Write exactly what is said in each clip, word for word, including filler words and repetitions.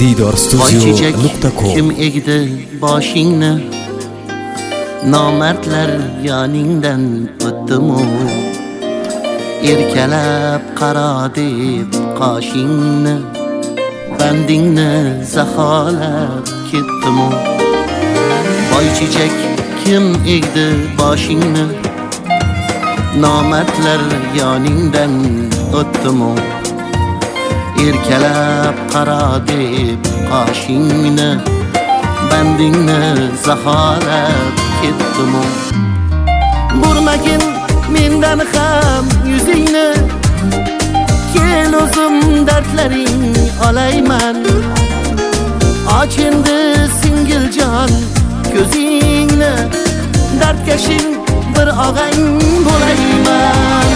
Didor Studio nokta com. Kim egdi boshingni, nomardlar yoningdan o'tdimu, erkalab qaro deb qoshingni, bandingni zaxolab ketdimu. Boy chechak kim egdi boshingni, nomardlar yoningdan o'tdimu, erkalab qaro deb qoshingni, bandingni zaxolab ketdimu. Burmagin mendan ham yuzingni, kel o'zim dardlaring olayman. Och endi singiljon ko'zingni, dardkashing bir og'ang bo'layman.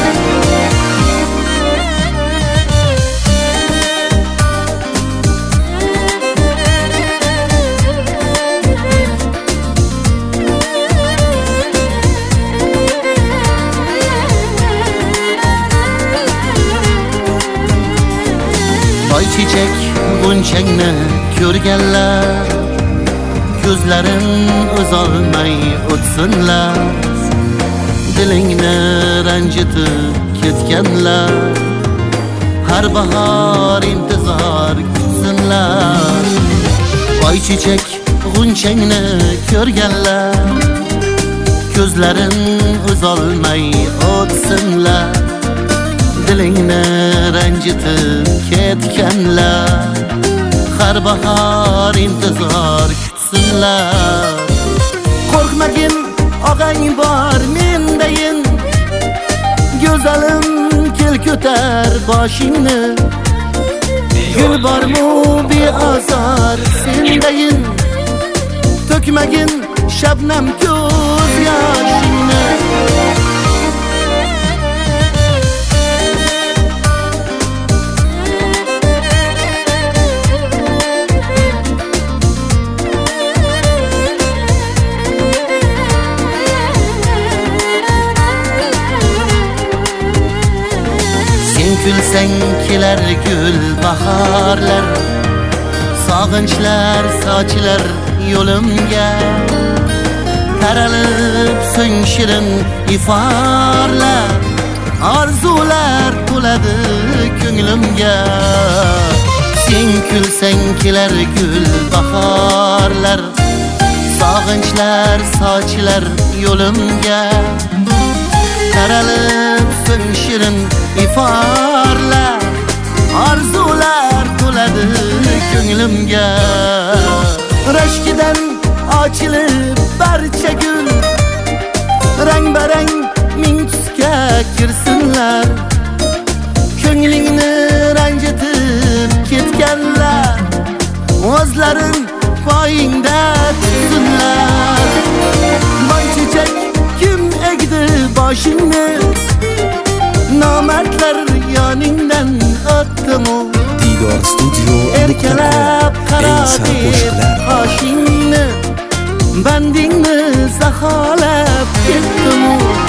Boy chechak g'unchangni ko'rganlar, ko'zlarin o'zolmay o'tsinlar. Dilingni ranjitib ketganlar, har bahor intizor kutsinlar. Boy chechak g'unchangni ko'rganlar, ko'zlarin o'zolmay o'tsinlar. Dilingni ranjitib ketganlar, har bahor intizor kutsinlar. Qo'rqmagin og'ang bor mendayin, go'zalim kel ko'tar boshingni. Gul bormu beozor sendayin, to'kmagin shabnam ko'z yoshingni. Gülseng kelar gül baharlar, sog'inchlar sochilar yo'limga. Taralib so'ng shirin iforlar, orzular to'ladi ko'nglimga. Sen kulsang kelar gül baharlar, sog'inchlar sochilar yo'limga. Taralib so'ng shirin iforlar, orzular to'ladi ko'nglimga. Rashkidan ochilib barcha gul, rang barang ming tusga kirsinlar. Ko'nglingni ranjitib ketganlar, o'zlarin poyingda tutsinlar. Boy chechak kim egdi boshingni, nomardlar yoningdan o'tdimu. Didor Studio erkalab qaro deb qoshingni, bandingni zaxolab ketdimu.